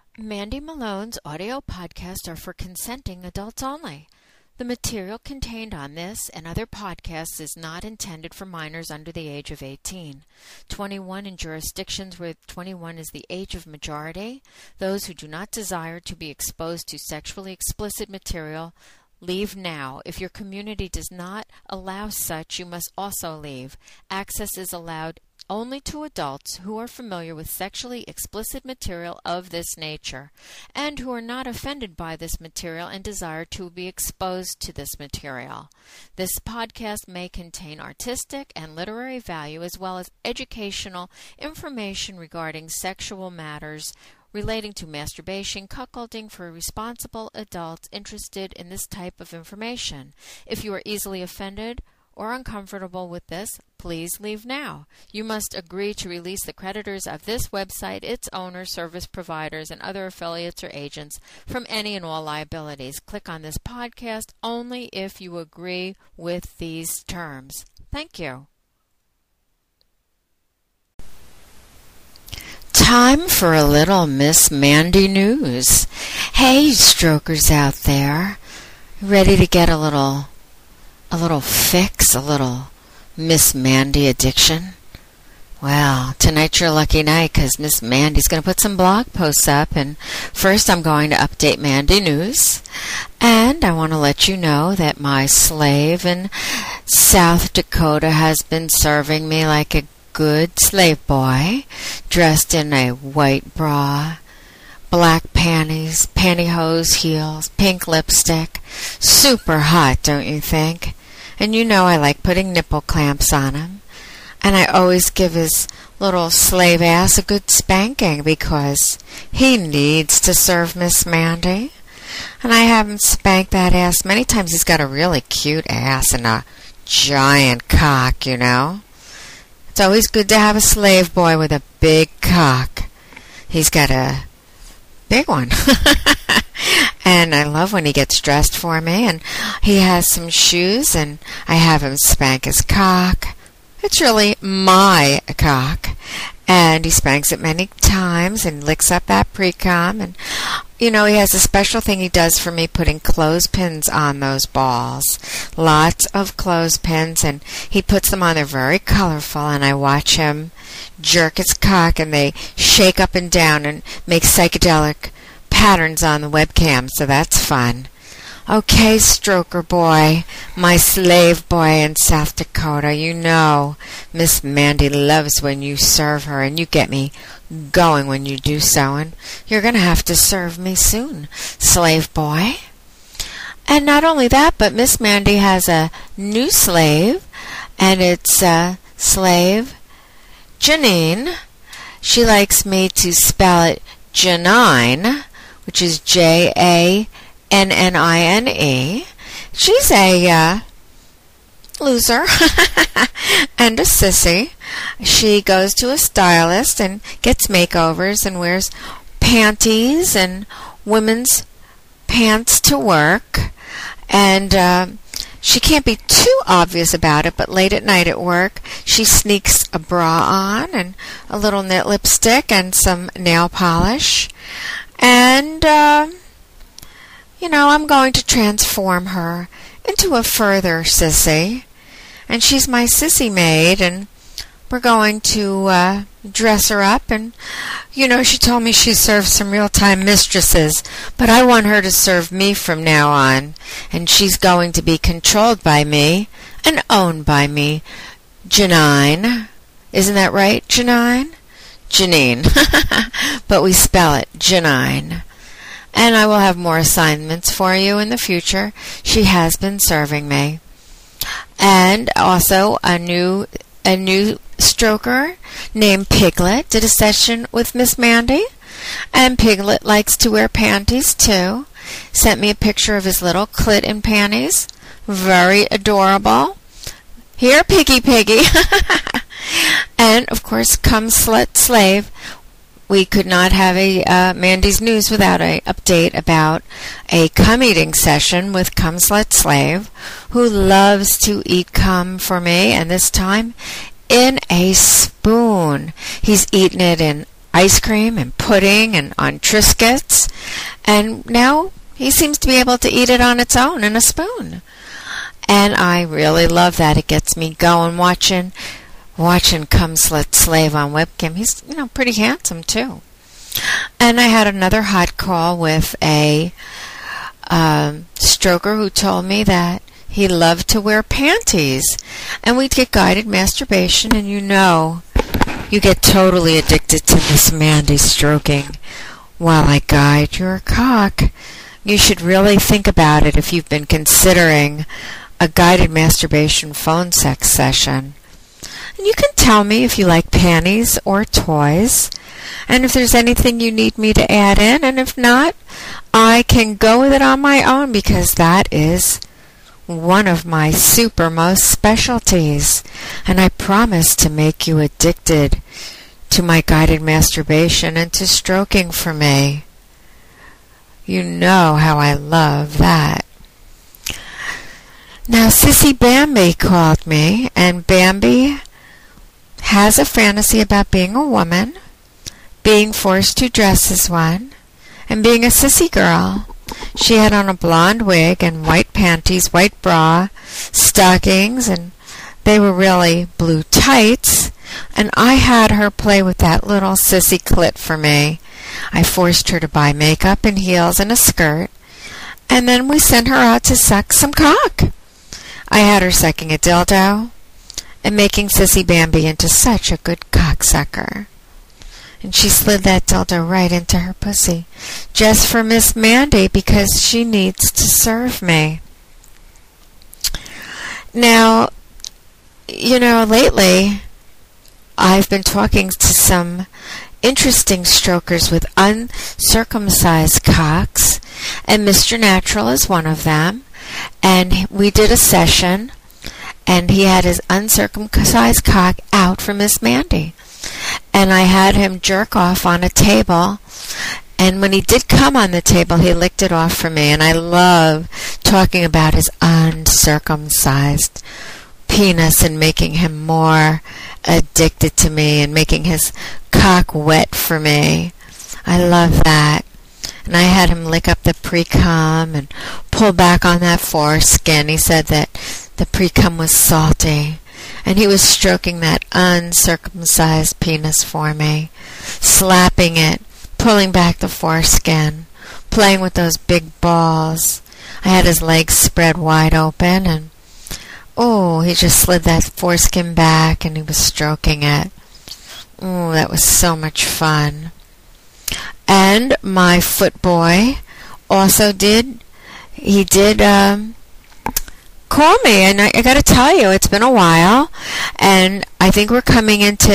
Mandy Malone's audio podcasts are for consenting adults only. The material contained on this and other podcasts is not intended for minors under the age of 18. 21 in jurisdictions where 21 is the age of majority. Those who do not desire to be exposed to sexually explicit material, leave now. If your community does not allow such, you must also leave. Access is allowed only to adults who are familiar with sexually explicit material of this nature and who are not offended by this material and desire to be exposed to this material. This podcast may contain artistic and literary value as well as educational information regarding sexual matters relating to masturbation, cuckolding for responsible adults interested in this type of information. If you are easily offended or uncomfortable with this, please leave now. You must agree to release the creditors of this website, its owners, service providers, and other affiliates or agents from any and all liabilities. Click on this podcast only if you agree with these terms. Thank you. Time for a little Miss Mandy news. Hey, strokers out there, ready to get a little fix, a little Miss Mandy addiction? Well, tonight's your lucky night because Miss Mandy's going to put some blog posts up. And first I'm going to update Mandy News. And I want to let you know that my slave in South Dakota has been serving me like a good slave boy, dressed in a white bra, black panties, pantyhose, heels, pink lipstick. Super hot, don't you think? And you know I like putting nipple clamps on him. And I always give his little slave ass a good spanking because he needs to serve Miss Mandy. And I have him spank that ass many times. He's got a really cute ass and a giant cock, you know. It's always good to have a slave boy with a big cock. He's got a big one. And I love when he gets dressed for me, and he has some shoes, and I have him spank his cock. It's really my cock, and he spanks it many times and licks up that pre-cum, and you know, he has a special thing he does for me, putting clothespins on those balls. Lots of clothespins, and he puts them on. They're very colorful, and I watch him jerk his cock, and they shake up and down and make psychedelic patterns on the webcam, so that's fun. Okay, stroker boy, my slave boy in South Dakota, you know Miss Mandy loves when you serve her, and you get me going when you do so, and you're going to have to serve me soon, slave boy. And not only that, but Miss Mandy has a new slave, and it's slave Janine. She likes me to spell it Janine, which is Janine. She's a loser and a sissy. She goes to a stylist and gets makeovers and wears panties and women's pants to work. And she can't be too obvious about it, but late at night at work, she sneaks a bra on and a little knit lipstick and some nail polish. And you know, I'm going to transform her into a further sissy. And she's my sissy maid, and we're going to dress her up. And, you know, she told me she serves some real-time mistresses, but I want her to serve me from now on. And she's going to be controlled by me and owned by me. Janine. Isn't that right, Janine? Janine. But we spell it Janine. And I will have more assignments for you in the future. She has been serving me. And also a new stroker named Piglet did a session with Miss Mandy. And Piglet likes to wear panties too. Sent me a picture of his little clit in panties. Very adorable. Here, Piggy. And of course, Come Slut Slave. We could not have a Mandy's News without an update about a cum eating session with Cum Slut Slave, who loves to eat cum for me, and this time in a spoon. He's eaten it in ice cream and pudding and on Triscuits, and now he seems to be able to eat it on its own in a spoon. And I really love that. It gets me going watching Come Slut Slave on webcam. He's, pretty handsome too. And I had another hot call with a stroker who told me that he loved to wear panties. And we'd get guided masturbation, and you get totally addicted to Miss Mandy stroking while I guide your cock. You should really think about it if you've been considering a guided masturbation phone sex session. And you can tell me if you like panties or toys, and if there's anything you need me to add in, and if not, I can go with it on my own, because that is one of my supermost specialties, and I promise to make you addicted to my guided masturbation and to stroking for me. You know how I love that. Now, Sissy Bambi called me, and Bambi has a fantasy about being a woman, being forced to dress as one, and being a sissy girl. She had on a blonde wig and white panties, white bra, stockings, and they were really blue tights, and I had her play with that little sissy clit for me. I forced her to buy makeup and heels and a skirt, and then we sent her out to suck some cock. I had her sucking a dildo and making Sissy Bambi into such a good cocksucker. And she slid that dildo right into her pussy, just for Miss Mandy, because she needs to serve me. Now, lately I've been talking to some interesting strokers with uncircumcised cocks, and Mr. Natural is one of them. And we did a session, and he had his uncircumcised cock out for Miss Mandy. And I had him jerk off on a table, and when he did come on the table, he licked it off for me. And I love talking about his uncircumcised penis and making him more addicted to me and making his cock wet for me. I love that. And I had him lick up the pre-cum and pull back on that foreskin. He said that the pre-cum was salty. And he was stroking that uncircumcised penis for me, slapping it, pulling back the foreskin, playing with those big balls. I had his legs spread wide open, and he just slid that foreskin back, and he was stroking it. That was so much fun. And my foot boy also did call me, and I got to tell you, it's been a while, and I think we're coming into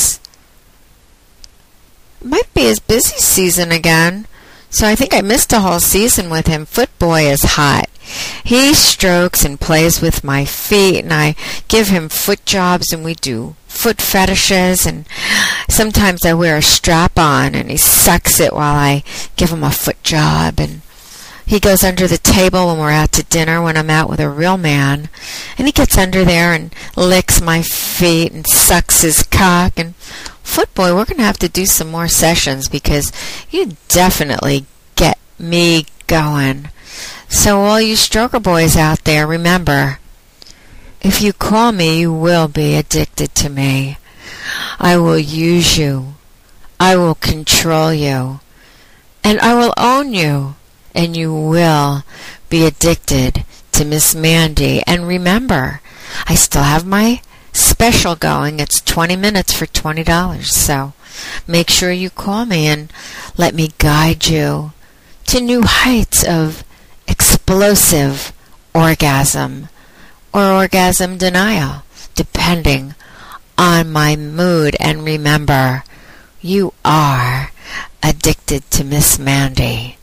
might be his busy season again, so I think I missed a whole season with him. Foot boy is hot. He strokes and plays with my feet, and I give him foot jobs, and we do foot fetishes, and sometimes I wear a strap on, and he sucks it while I give him a foot job, and he goes under the table when we're out to dinner, when I'm out with a real man, and he gets under there and licks my feet and sucks his cock. And foot boy, we're going to have to do some more sessions, because you definitely get me going. So all you stroker boys out there, remember, if you call me, you will be addicted to me. I will use you. I will control you. And I will own you. And you will be addicted to Miss Mandy. And remember, I still have my special going. It's 20 minutes for $20. So make sure you call me and let me guide you to new heights of explosive orgasm or orgasm denial, depending on my mood. And remember, you are addicted to Miss Mandy.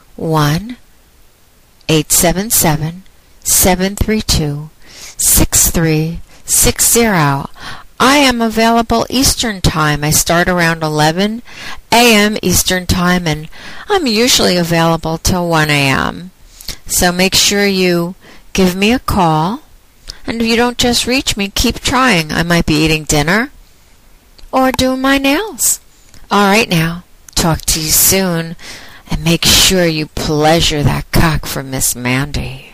1-877-732-6360. I am available Eastern Time. I start around 11 a.m. Eastern Time, and I'm usually available till 1 a.m. So make sure you give me a call, and if you don't just reach me, keep trying. I might be eating dinner or doing my nails. All right now. Talk to you soon. And make sure you pleasure that cock for Miss Mandy.